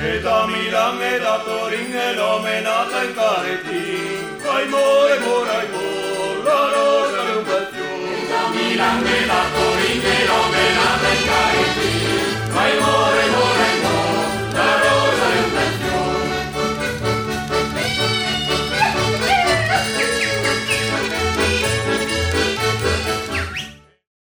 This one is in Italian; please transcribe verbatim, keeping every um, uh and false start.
E da Milan e da Torin e l'ome nata in caretin, ai more, more, ai more, la rosa è un bel fiore. E da Milan e da Torin